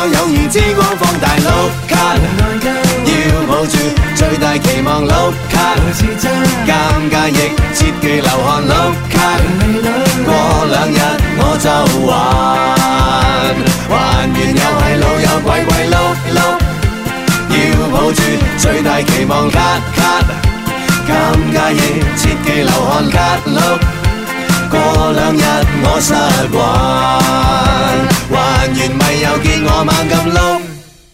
友誼之光放大碌卡，要抱住最大期望碌卡，尷尬亦切忌流汗碌卡，過兩日我就還完又係老友鬼鬼碌碌，要抱住最大期望卡卡，尷尬亦切忌流汗卡碌，過兩日我習慣，還完咪又見我猛咁碌。